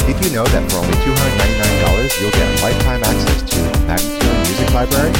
Did you know that for only $299 you'll get lifetime access to Magnatune Music Library?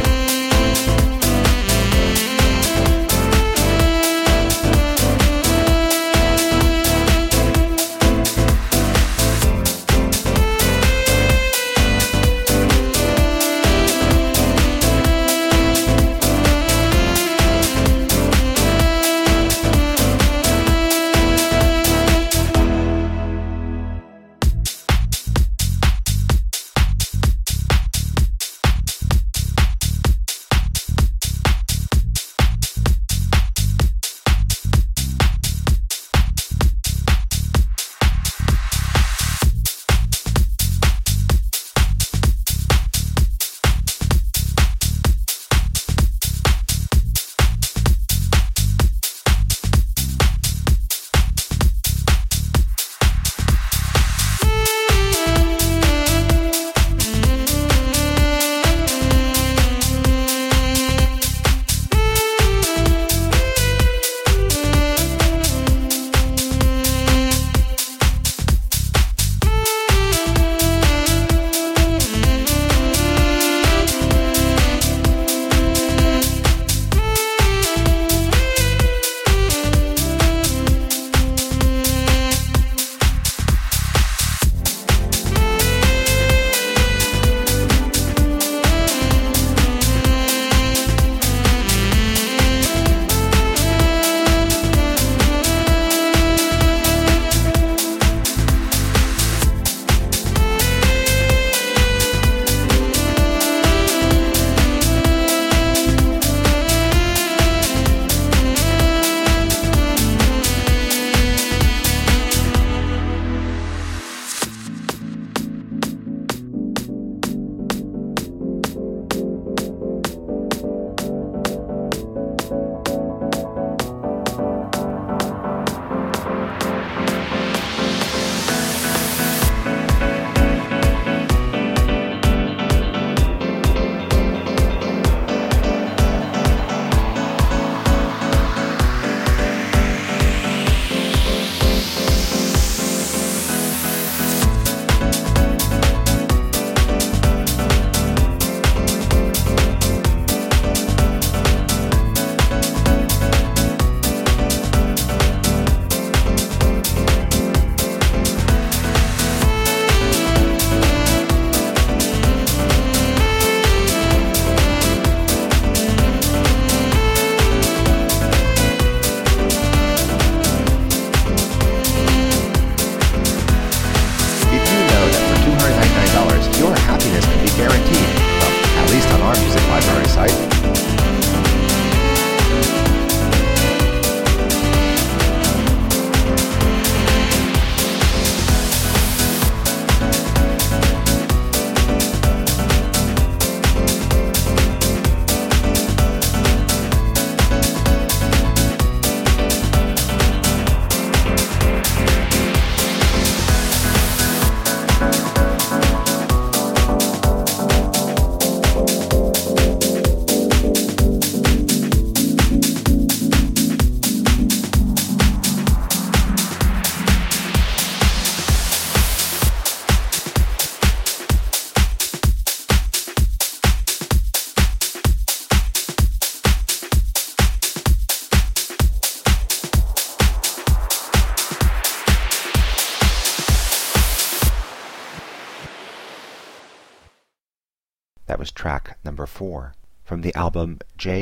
That was track number 4 from the album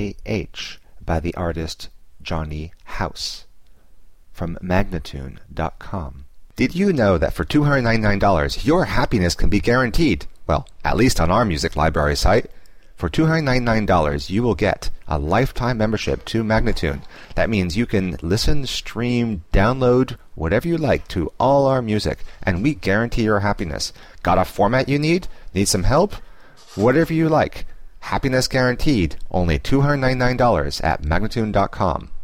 J.H. by the artist Johnny House from Magnatune.com. Did you know that for $299 your happiness can be guaranteed? Well, at least on our music library site. For $299 you will get a lifetime membership to Magnatune. That means you can listen, stream, download, whatever you like to all our music, and we guarantee your happiness. Got a format you need? Need some help? Whatever you like. Happiness guaranteed. Only $299 at Magnatune.com.